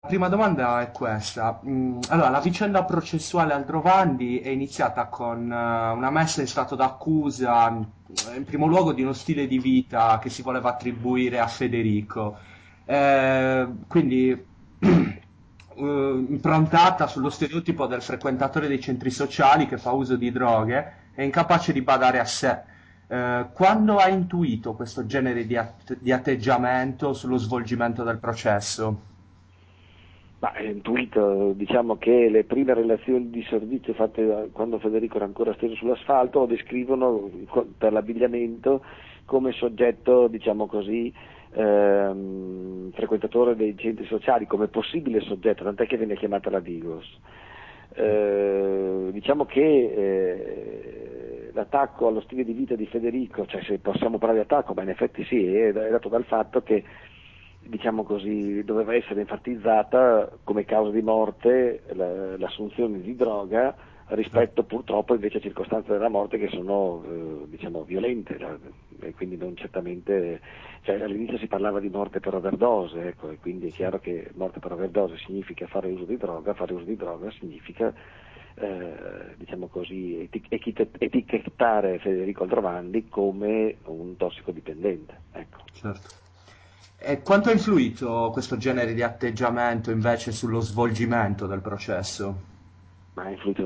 prima domanda è questa. Allora, la vicenda processuale Aldrovandi è iniziata con una messa in stato d'accusa, in primo luogo di uno stile di vita che si voleva attribuire a Federico. Quindi improntata sullo stereotipo del frequentatore dei centri sociali che fa uso di droghe e incapace di badare a sé. Quando hai intuito questo genere di atteggiamento sullo svolgimento del processo? Ma è intuito, diciamo che le prime relazioni di servizio fatte quando Federico era ancora steso sull'asfalto lo descrivono per l'abbigliamento come soggetto, diciamo così, frequentatore dei centri sociali, come possibile soggetto, tant'è che viene chiamata la Digos. Diciamo che l'attacco allo stile di vita di Federico, cioè se possiamo parlare di attacco, ma in effetti sì, è dato dal fatto che, diciamo così, doveva essere enfatizzata come causa di morte l'assunzione di droga rispetto purtroppo invece a circostanze della morte che sono diciamo violente, e quindi non certamente, cioè all'inizio si parlava di morte per overdose, ecco, e quindi è chiaro che morte per overdose significa fare uso di droga significa diciamo così etichettare Federico Aldrovandi come un tossicodipendente, ecco. Certo. E quanto ha influito questo genere di atteggiamento invece sullo svolgimento del processo? Ma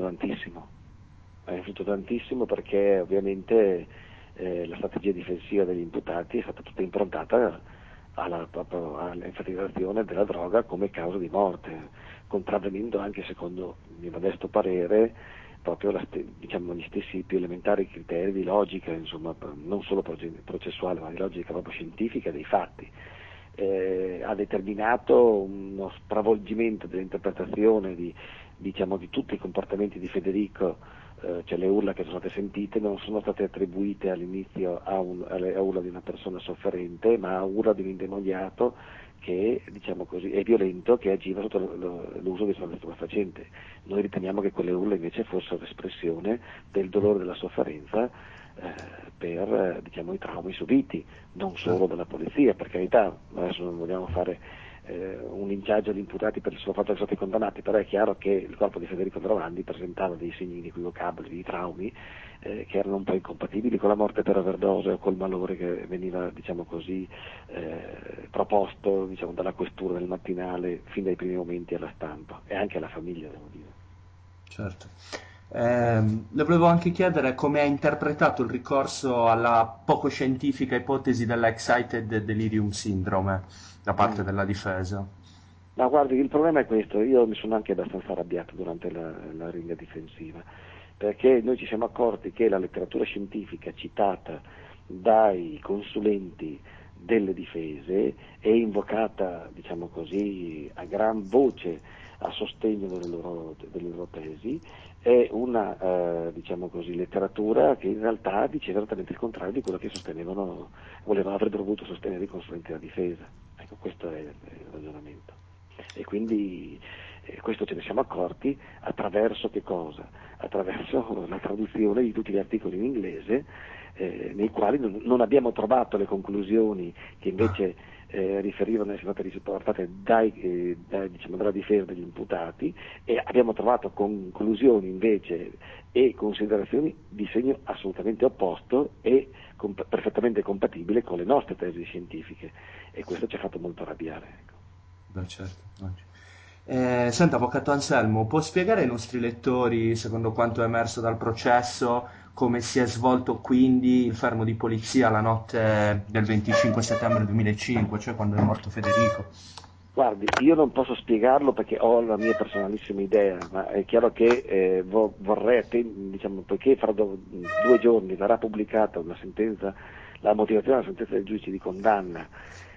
ha influito tantissimo perché ovviamente la strategia difensiva degli imputati è stata tutta improntata proprio all'enfatizzazione della droga come causa di morte, contravvenendo anche secondo il mio modesto parere proprio diciamo, gli stessi più elementari criteri di logica, insomma, non solo processuale, ma di logica proprio scientifica dei fatti. Ha determinato uno stravolgimento dell'interpretazione diciamo, di tutti i comportamenti di Federico, cioè le urla che sono state sentite non sono state attribuite all'inizio alle urla di una persona sofferente, ma a urla di un indemoniato che, diciamo così, è violento, che agiva sotto l'uso di sostanze stupefacenti. Noi riteniamo che quelle urla invece fossero espressione del dolore e della sofferenza per diciamo, i traumi subiti, non solo dalla polizia, per carità, adesso non vogliamo fare un linciaggio agli imputati per il solo fatto che sono stati condannati, però è chiaro che il corpo di Federico Aldrovandi presentava dei segni inequivocabili di traumi che erano un po' incompatibili con la morte per overdose o col malore che veniva, diciamo così, proposto, diciamo, dalla questura del mattinale fin dai primi momenti alla stampa e anche alla famiglia, devo dire. Certo. Le volevo anche chiedere come ha interpretato il ricorso alla poco scientifica ipotesi della excited delirium syndrome da parte Mm. della difesa. Ma guardi, il problema è questo, io mi sono anche abbastanza arrabbiato durante la ringa difensiva, perché noi ci siamo accorti che la letteratura scientifica citata dai consulenti delle difese è invocata, diciamo così, a gran voce a sostegno delle loro tesi, è una, diciamo così, letteratura che in realtà dice esattamente il contrario di quello che avrebbero voluto sostenere i consulenti della difesa. Ecco, questo è il ragionamento. E quindi questo ce ne siamo accorti attraverso che cosa? Attraverso la traduzione di tutti gli articoli in inglese nei quali non abbiamo trovato le conclusioni che invece riferivano essere state riportate diciamo, dalla difesa degli imputati, e abbiamo trovato conclusioni invece e considerazioni di segno assolutamente opposto e perfettamente compatibile con le nostre tesi scientifiche, e questo ci ha fatto molto arrabbiare. Ecco. Beh, certo, immagino. Senta, Avvocato Anselmo, può spiegare ai nostri lettori, secondo quanto è emerso dal processo, come si è svolto quindi il fermo di polizia la notte del 25 settembre 2005, cioè quando è morto Federico? Guardi, io non posso spiegarlo perché ho la mia personalissima idea, ma è chiaro che vorrei, diciamo, poiché fra 2 giorni verrà pubblicata una sentenza, la motivazione della sentenza del giudice di condanna,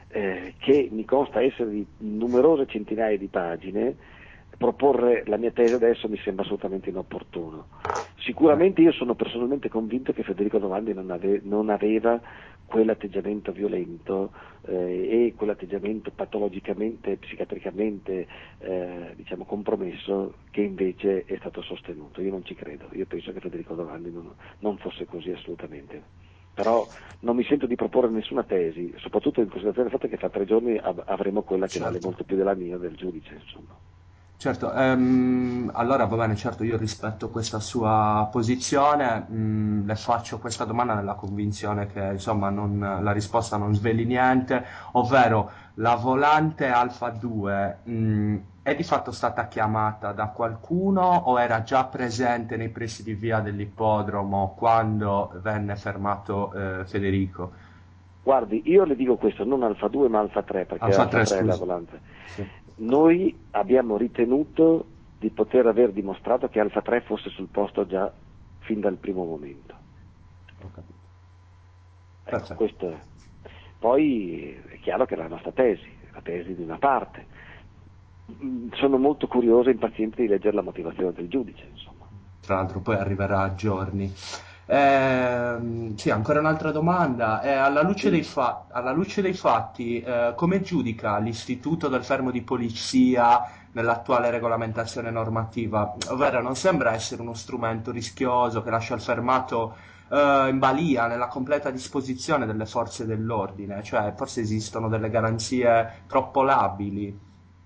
che mi consta essere di numerose centinaia di pagine, proporre la mia tesi adesso mi sembra assolutamente inopportuno. Sicuramente io sono personalmente convinto che Federico Novandi non aveva quell'atteggiamento violento e quell'atteggiamento patologicamente, psichiatricamente diciamo compromesso che invece è stato sostenuto. Io non ci credo, io penso che Federico Novandi non fosse così assolutamente. però non mi sento di proporre nessuna tesi, soprattutto in considerazione del fatto che fra 3 giorni avremo quella che vale molto più della mia, del giudice, insomma. Certo, allora va bene, certo io rispetto questa sua posizione, le faccio questa domanda nella convinzione che insomma la risposta non sveli niente, ovvero la volante Alfa 2 è di fatto stata chiamata da qualcuno o era già presente nei pressi di via dell'ippodromo quando venne fermato Federico? Guardi, io le dico questo, non Alfa 2 ma Alfa 3, perché Alfa Alfa 3, 3 è la scusi. volante. Sì, Noi abbiamo ritenuto di poter aver dimostrato che Alfa 3 fosse sul posto già fin dal primo momento. ho capito. Ecco, Perfetto. questo è. Poi è chiaro che è la nostra tesi, la tesi di una parte. Sono molto curioso e impaziente di leggere la motivazione del giudice, insomma. Tra l'altro poi arriverà a giorni. Sì, ancora un'altra domanda. Sì. Alla luce dei fatti, come giudica l'istituto del fermo di polizia nell'attuale regolamentazione normativa? Ovvero, non sembra essere uno strumento rischioso che lascia il fermato in balia, nella completa disposizione delle forze dell'ordine, cioè forse esistono delle garanzie troppo labili.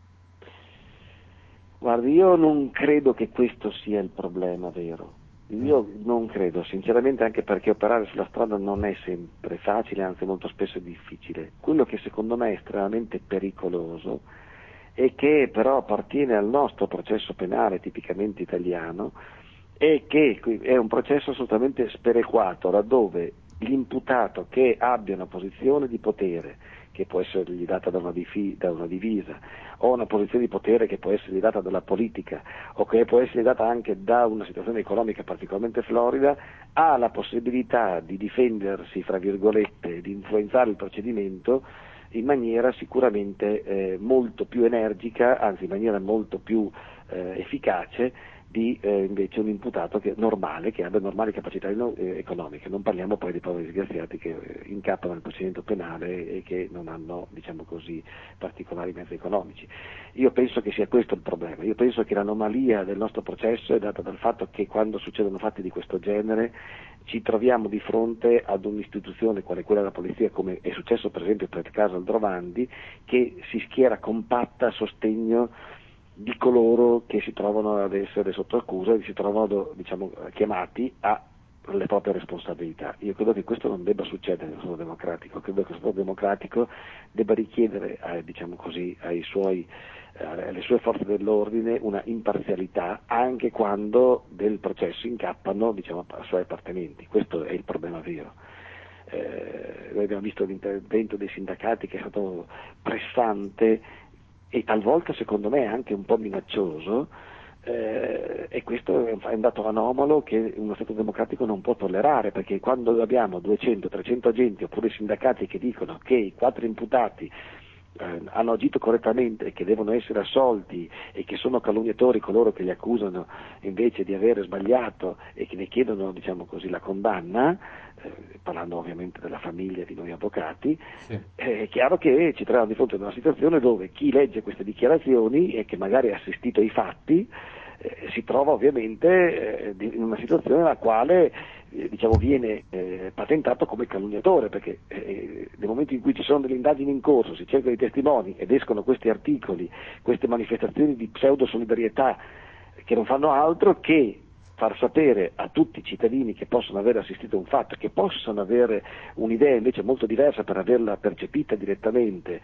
Guardi, io non credo che questo sia il problema vero. Mm. Io non credo, sinceramente, anche perché operare sulla strada non è sempre facile, anzi molto spesso è difficile. Quello che secondo me è estremamente pericoloso e che però appartiene al nostro processo penale tipicamente italiano è che è un processo assolutamente sperequato, laddove l'imputato che abbia una posizione di potere, che può essergli data da una divisa, o una posizione di potere che può essergli data dalla politica, o che può essergli data anche da una situazione economica particolarmente florida, ha la possibilità di difendersi, fra virgolette, di influenzare il procedimento in maniera sicuramente molto più energica, anzi in maniera molto più efficace di invece un imputato normale, che abbia normali capacità economiche. Non parliamo poi dei poveri disgraziati che incappano nel procedimento penale e che non hanno, diciamo così, particolari mezzi economici. Io penso che sia questo il problema. Io penso che l'anomalia del nostro processo è data dal fatto che quando succedono fatti di questo genere ci troviamo di fronte ad un'istituzione quale quella della polizia, come è successo per esempio per il caso Aldrovandi, che si schiera compatta a sostegno di coloro che si trovano ad essere sotto accusa e si trovano, diciamo, chiamati alle proprie responsabilità. Io credo che questo non debba succedere nello Stato democratico, credo che lo Stato democratico debba richiedere, diciamo così, alle sue forze dell'ordine una imparzialità anche quando del processo incappano, diciamo, suoi appartenenti. Questo è il problema vero. Noi abbiamo visto l'intervento dei sindacati che è stato pressante e talvolta secondo me anche un po' minaccioso, e questo è un dato anomalo che uno Stato democratico non può tollerare, perché quando abbiamo 200-300 agenti oppure sindacati che dicono che i 4 imputati hanno agito correttamente e che devono essere assolti e che sono calunniatori coloro che li accusano invece di avere sbagliato e che ne chiedono, diciamo così, la condanna, parlando ovviamente della famiglia di noi avvocati, Sì. è chiaro che ci troviamo di fronte ad una situazione dove chi legge queste dichiarazioni e che magari ha assistito ai fatti si trova ovviamente in una situazione nella quale diciamo, viene patentato come calunniatore, perché nel momento in cui ci sono delle indagini in corso, si cercano i testimoni ed escono questi articoli, queste manifestazioni di pseudo solidarietà che non fanno altro che far sapere a tutti i cittadini che possono aver assistito a un fatto, che possono avere un'idea invece molto diversa per averla percepita direttamente,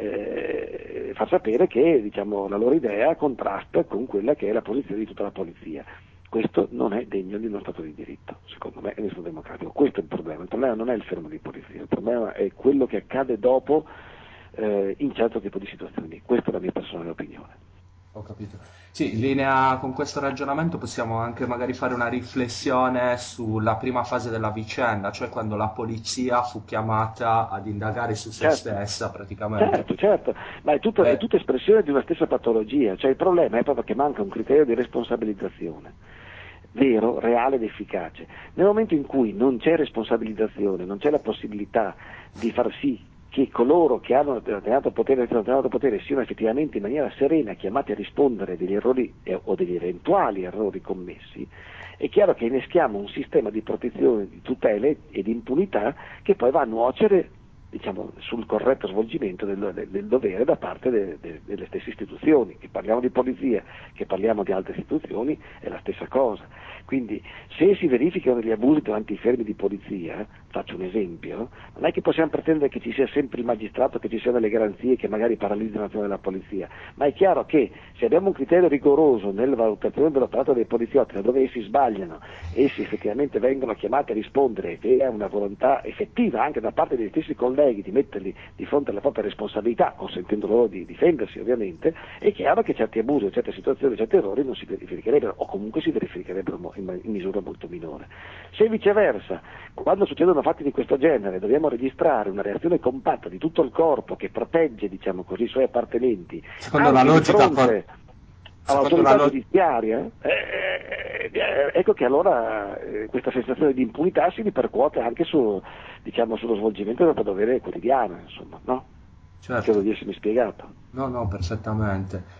far sapere che diciamo, la loro idea contrasta con quella che è la posizione di tutta la polizia. Questo non è degno di uno Stato di diritto, secondo me, e di uno Stato democratico. Questo è il problema. Il problema non è il fermo di polizia, il problema è quello che accade dopo in certo tipo di situazioni. Questa è la mia personale opinione. Ho capito. Sì, in linea con questo ragionamento possiamo anche magari fare una riflessione sulla prima fase della vicenda, cioè quando la polizia fu chiamata ad indagare su se Certo. stessa praticamente. Certo, ma è Eh, tutta espressione di una stessa patologia, cioè il problema è proprio che manca un criterio di responsabilizzazione vero, reale ed efficace. Nel momento in cui non c'è responsabilizzazione, non c'è la possibilità di far sì che coloro che hanno determinato potere siano effettivamente in maniera serena chiamati a rispondere degli errori o degli eventuali errori commessi, è chiaro che inneschiamo un sistema di protezione, di tutele e di impunità che poi va a nuocere, diciamo, sul corretto svolgimento del dovere da parte delle stesse istituzioni. Che parliamo di polizia, che parliamo di altre istituzioni, è la stessa cosa. Quindi se si verificano degli abusi davanti ai fermi di polizia, faccio un esempio, non è che possiamo pretendere che ci sia sempre il magistrato, che ci siano delle garanzie che magari paralizzano l'azione della polizia, ma è chiaro che se abbiamo un criterio rigoroso nella valutazione dell'operato dei poliziotti, laddove essi sbagliano, essi effettivamente vengono chiamati a rispondere, e è una volontà effettiva anche da parte degli stessi colleghi di metterli di fronte alle proprie responsabilità, consentendo loro di difendersi ovviamente, è chiaro che certi abusi, certe situazioni, certi errori non si verificherebbero, o comunque si verificherebbero in misura molto minore. Se viceversa, quando succedono fatti di questo genere, dobbiamo registrare una reazione compatta di tutto il corpo che protegge, diciamo così, i suoi appartenenti, Secondo la anche di logica, fronte all'autorità giudiziaria, ecco che allora questa sensazione di impunità si ripercuote anche diciamo, sullo svolgimento del proprio dovere quotidiano, insomma, no? certo. Credo di essermi spiegato. No, perfettamente.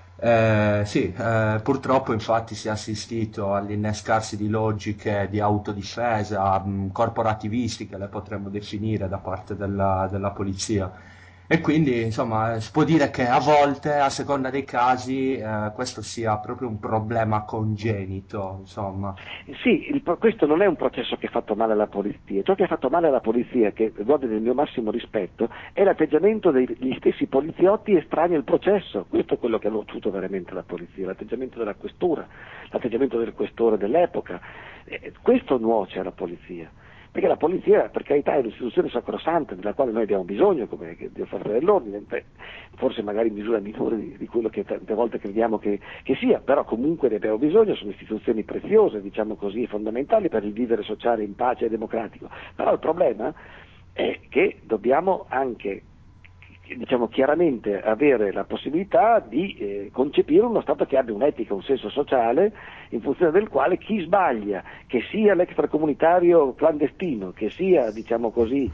Sì, purtroppo infatti si è assistito all'innescarsi di logiche di autodifesa, corporativistiche, le potremmo definire, da parte della polizia. E quindi, insomma, si può dire che a volte, a seconda dei casi, questo sia proprio un problema congenito, insomma. Sì, questo non è un processo che ha fatto male alla polizia. Ciò che ha fatto male alla polizia, che gode del mio massimo rispetto, è l'atteggiamento degli stessi poliziotti estranei al processo. Questo è quello che ha nociuto veramente la polizia, l'atteggiamento della questura, l'atteggiamento del questore dell'epoca. Questo nuoce alla polizia. Perché la polizia, per carità, è un'istituzione sacrosanta della quale noi abbiamo bisogno come di forza dell'ordine, forse magari in misura minore di quello che tante volte crediamo che sia, però comunque ne abbiamo bisogno, sono istituzioni preziose, diciamo così, fondamentali per il vivere sociale in pace e democratico. Però il problema è che dobbiamo anche, diciamo, chiaramente avere la possibilità di concepire uno Stato che abbia un'etica, un senso sociale, in funzione del quale chi sbaglia, che sia l'extracomunitario clandestino, che sia, diciamo così,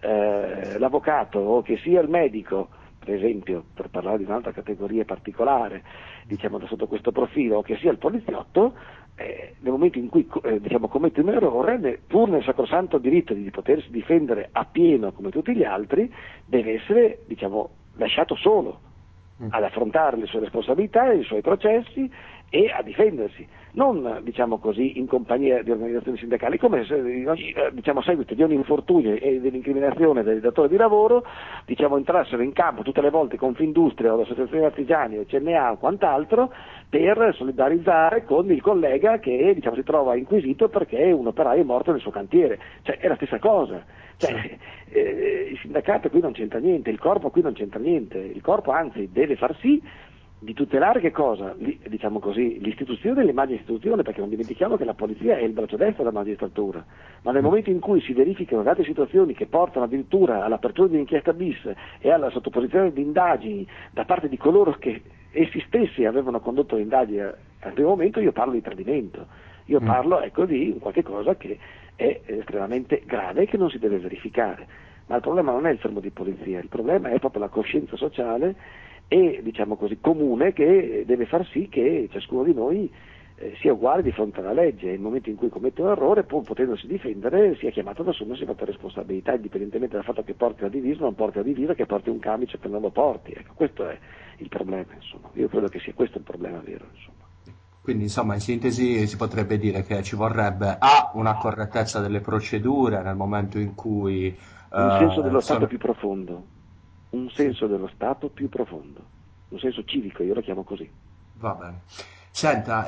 l'avvocato o che sia il medico, per esempio, per parlare di un'altra categoria particolare, diciamo sotto questo profilo, o che sia il poliziotto, nel momento in cui diciamo, commette un errore, pur nel sacrosanto diritto di potersi difendere appieno come tutti gli altri, deve essere, diciamo, lasciato solo ad affrontare le sue responsabilità, i suoi processi e a difendersi, non, diciamo così, in compagnia di organizzazioni sindacali, come se, diciamo, a seguito di un infortunio e dell'incriminazione del datore di lavoro, diciamo, entrassero in campo tutte le volte Confindustria o l'associazione artigiani o CNA o quant'altro per solidarizzare con il collega che, diciamo, si trova inquisito perché un operaio è morto nel suo cantiere. Cioè, è la stessa cosa. Cioè, il sindacato qui non c'entra niente, il corpo qui non c'entra niente, il corpo anzi deve far sì di tutelare che cosa? Diciamo così, l'istituzione e l'immagine istituzione, perché non dimentichiamo che la polizia è il braccio destro della magistratura, ma nel momento in cui si verificano altre situazioni che portano addirittura all'apertura di un'inchiesta bis e alla sottoposizione di indagini da parte di coloro che essi stessi avevano condotto le indagini al primo momento, io parlo di tradimento, io parlo, ecco, di qualche cosa che è estremamente grave e che non si deve verificare. Ma il problema non è il fermo di polizia, il problema è proprio la coscienza sociale e, diciamo così, comune, che deve far sì che ciascuno di noi sia uguale di fronte alla legge, e nel momento in cui commette un errore, pur potendosi difendere, sia chiamato ad assumersi la propria responsabilità, indipendentemente dal fatto che porti la divisa o non porti la divisa, che porti un camice o che non lo porti. Ecco, questo è il problema, insomma. Io credo che sia questo il problema vero, insomma. Quindi, insomma, in sintesi si potrebbe dire che ci vorrebbe A, una correttezza delle procedure nel momento in cui Un senso dello Stato sono... più profondo, un Sì, senso dello Stato più profondo, un senso civico, io lo chiamo così. va bene. Senta,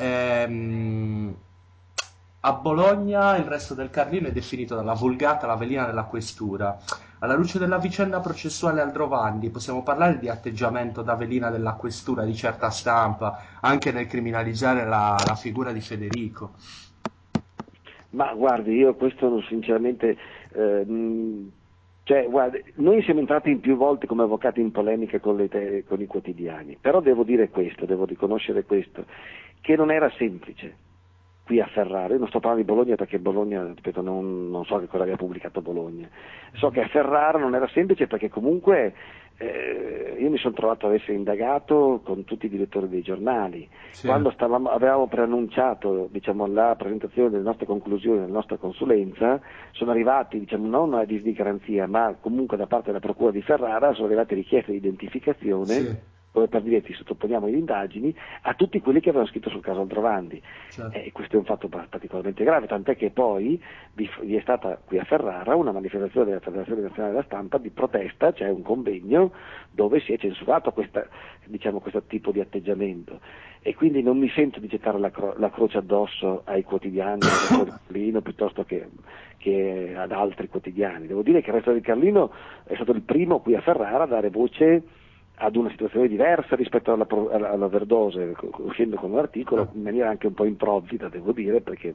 a Bologna il resto del Carlino è definito dalla Vulgata la velina della questura. Alla luce della vicenda processuale Aldrovandi, possiamo parlare di atteggiamento da velina della questura di certa stampa, anche nel criminalizzare la figura di Federico? Ma guardi, io questo sinceramente, cioè, guardi, noi siamo entrati più volte come avvocati in polemica con i quotidiani, però devo dire questo, devo riconoscere questo, che non era semplice. qui a Ferrara. Io non sto parlando di Bologna perché Bologna, ripeto, non so che cosa aveva pubblicato Bologna. So che a Ferrara non era semplice perché comunque io mi sono trovato ad essere indagato con tutti i direttori dei giornali. Sì, Quando avevamo preannunciato, diciamo, la presentazione delle nostre conclusioni, della nostra consulenza, sono arrivati, diciamo, non a dis di garanzia, ma comunque da parte della Procura di Ferrara sono arrivate richieste di identificazione, sì, dove per dire ti sottoponiamo alle indagini, a tutti quelli che avevano scritto sul caso Aldrovandi. certo. E questo è un fatto particolarmente grave, tant'è che poi vi è stata qui a Ferrara una manifestazione della Federazione Nazionale della Stampa di protesta, cioè un convegno dove si è censurato diciamo, questo tipo di atteggiamento. E quindi non mi sento di gettare la croce addosso ai quotidiani, al Resto del Carlino, piuttosto che ad altri quotidiani. Devo dire che il Resto del Carlino è stato il primo qui a Ferrara a dare voce ad una situazione diversa rispetto alla Verdose, uscendo con un articolo in maniera anche un po' improvvida, devo dire, perché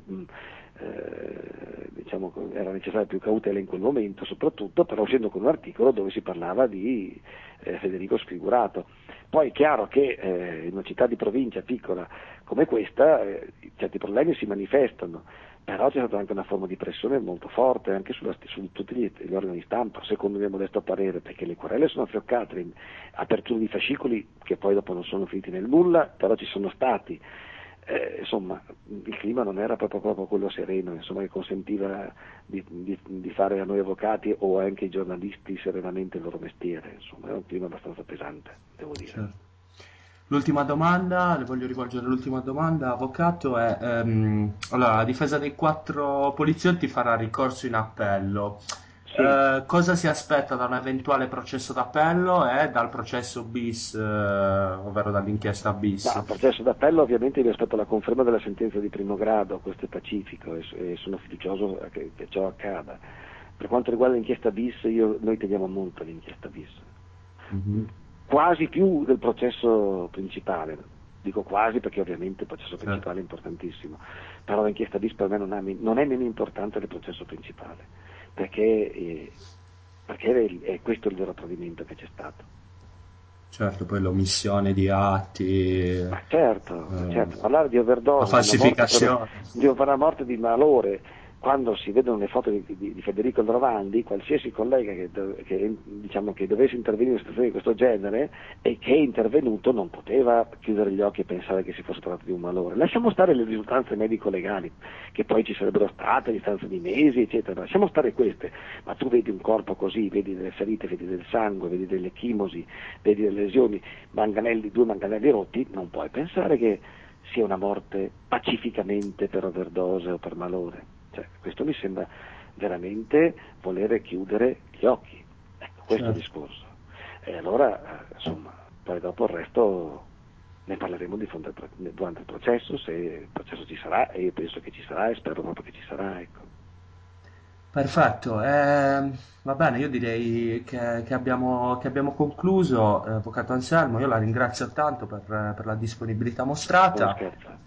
diciamo, era necessaria più cautela in quel momento soprattutto, però uscendo con un articolo dove si parlava di Federico Sfigurato. Poi è chiaro che in una città di provincia piccola come questa certi problemi si manifestano, però c'è stata anche una forma di pressione molto forte anche su tutti gli organi di stampa, secondo il mio modesto parere, perché le querele sono fioccate, le aperture di fascicoli che poi dopo non sono finiti nel nulla, però ci sono stati. Insomma, il clima non era proprio quello sereno, insomma, che consentiva di fare a noi avvocati o anche ai giornalisti serenamente il loro mestiere, insomma, era un clima abbastanza pesante, devo dire. Certo. L'ultima domanda, le voglio rivolgere l'ultima domanda, avvocato, è allora, la difesa dei 4 poliziotti farà ricorso in appello. Sì. Cosa si aspetta da un eventuale processo d'appello e dal processo bis, ovvero dall'inchiesta Ma bis? al processo d'appello ovviamente mi aspetto la conferma della sentenza di primo grado, questo è pacifico e sono fiducioso che ciò accada. Per quanto riguarda l'inchiesta bis, noi teniamo molto all'inchiesta bis, Mhm. quasi più del processo principale. Dico quasi perché ovviamente il processo Certo, principale è importantissimo, però l'inchiesta bis per me non è meno importante del processo principale, perché è questo il vero tradimento che c'è stato. certo, poi l'omissione di atti, Ma certo, parlare di la overdose, falsificazione. di una morte di malore, quando si vedono le foto di Federico Aldrovandi, qualsiasi collega diciamo, che dovesse intervenire in una situazione di questo genere e che è intervenuto non poteva chiudere gli occhi e pensare che si fosse trattato di un malore. Lasciamo stare le risultanze medico-legali, che poi ci sarebbero state a distanza di mesi, eccetera, lasciamo stare queste, ma tu vedi un corpo così, vedi delle ferite, vedi del sangue, vedi delle chimosi, vedi delle lesioni, due manganelli rotti, non puoi pensare che sia una morte pacificamente per overdose o per malore. Cioè, questo mi sembra veramente volere chiudere gli occhi. Ecco, questo è il Certo. discorso. E allora, insomma, poi dopo il resto ne parleremo durante il processo, se il processo ci sarà, e io penso che ci sarà e spero proprio che ci sarà, ecco. Perfetto, va bene, io direi che abbiamo concluso, Avvocato Anselmo, io la ringrazio tanto per la disponibilità Non mostrata. scherzo.